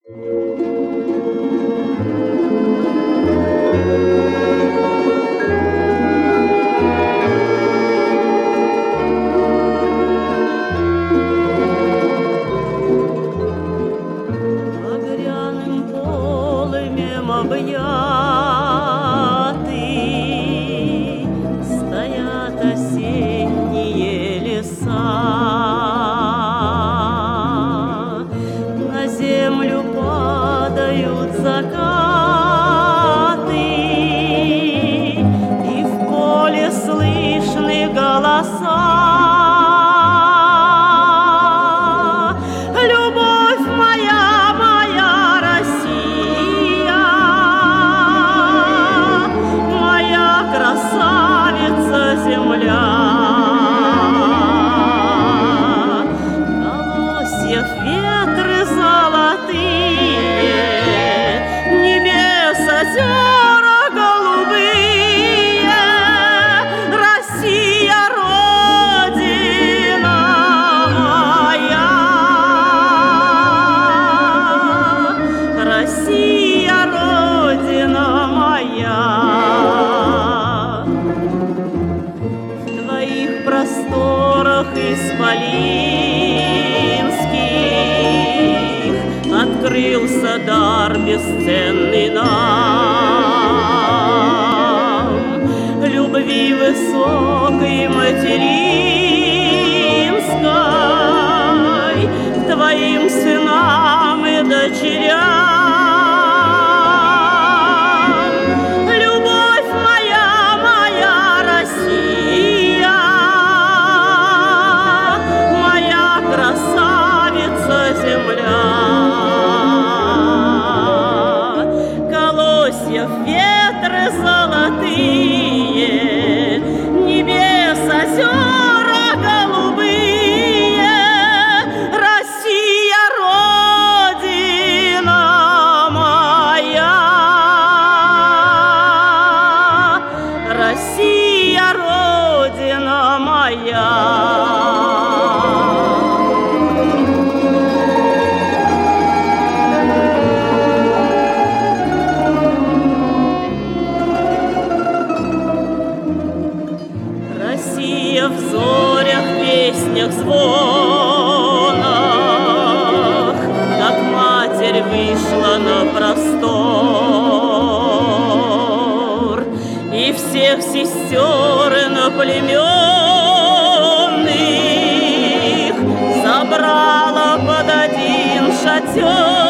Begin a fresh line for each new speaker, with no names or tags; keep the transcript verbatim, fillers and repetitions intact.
Багряным полымем объятый стоят осенние леса. На землю падают закаты, и в поле слышны голоса. Любовь моя, моя Россия, моя красавица земля. Колосьев ветры золотые, небес озера голубые. Россия, Родина моя, Россия, Родина моя. В твоих просторах исполинских открылся дар бесценный нам любви высокой материнской к твоим сынам и дочерям. Любовь моя, моя Россия, моя красавица земля. Колосьев ветры золотые, небес озера голубые. Россия, Родина моя, Россия, Родина моя. Россия в зорях, песнях, звонах, как матерь вышла на простор, и всех сестер иноплеменных забрала под один шатер.